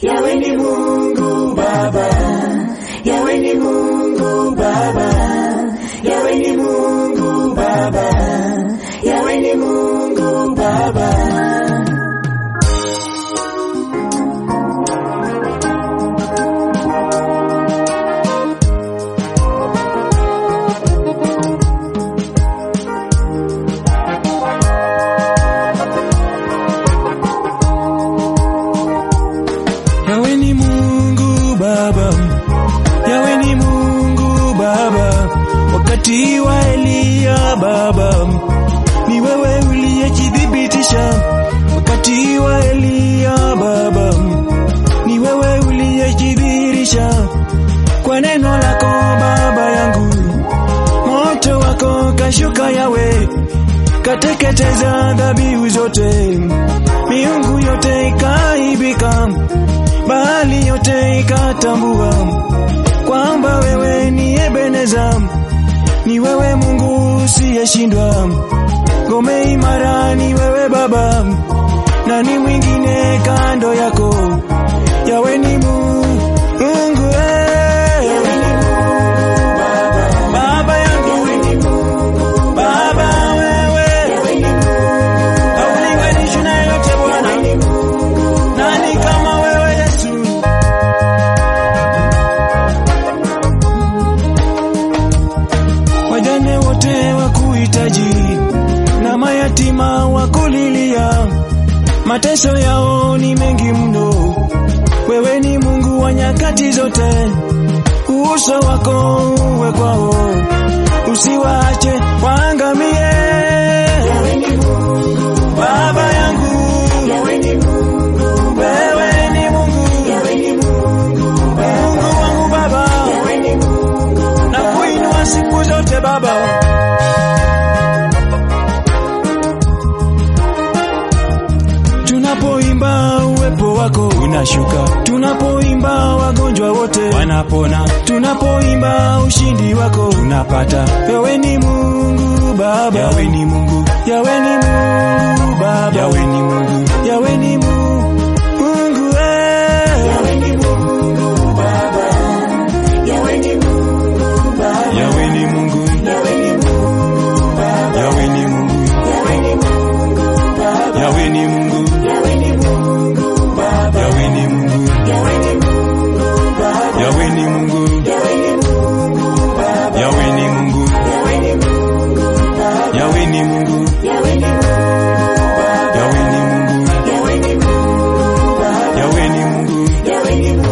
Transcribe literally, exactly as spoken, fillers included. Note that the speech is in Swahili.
Yawe ni Mungu Baba, Yawe ni Mungu Baba, Yawe ni Mungu Baba, Yawe ni Mungu Baba. Yawe ni Mungu Baba, Yawe ni Mungu Baba, wakati wa Elia Baba, ni wewe uliyejidhibitisha. Wakati wa Elia Baba, ni wewe uliyejidhihirisha kwa neno lako Baba yangu. Moto wako kashuka Yawe, kateketeza dhabihu zote, miungu yote ikaibika, bali yote ikatambua kwamba wewe ni Ebeneza, ni wewe Mungu usiyeshindwa, ngome imara ni wewe Baba, na ni mwingine kando yako. Yawe ni Mungu, eh. Yawe ni Mungu Baba, Baba yangu. Yawe ni Mungu Baba, wewe. Yawe ni Mungu, haulinganishwi na yote Bwana. Yawe ni Mungu, nani kama wewe Yesu? Wajane wote wakuhitaji na mayatima wakulilia, mateso yao ni mengi mno. Wewe ni Mungu wa nyakati zote, uso wako uwe kwao, usiwaache waangamie. Yawe ni Mungu Baba yangu, Yawe ni Mungu, wewe ni Mungu, Yawe ni Mungu, Mungu wangu Baba, Yawe ni Mungu, na kuinua siku zote Baba. Tunapoimba uwepo wako unashuka, tunapoimba wagonjwa wote wanapona, tunapoimba ushindi wako tunapata. Yawe ni Mungu Baba, Yawe ni Mungu, Yawe ni Mungu Baba, Yawe ni Mungu, Yawe ni Mungu, eh. Yawe ni Mungu Baba, Yawe ni Mungu Baba, Yawe ni Mungu, Yawe ni Mungu Baba, Yawe ni Mungu, Yawe ni Mungu Baba, Yawe ni Mungu, Yawe ni Mungu Baba, Yawe ni Mungu, Yawe ni Mungu Baba, Yawe ni Mungu, Yawe ni Mungu Baba, Yawe ni Mungu, Yawe ni Mungu Baba, Yawe ni Mungu, Yawe ni Mungu Baba, Yawe ni Mungu, Yawe ni Mungu Baba, Yawe ni Mungu, Yawe ni Mungu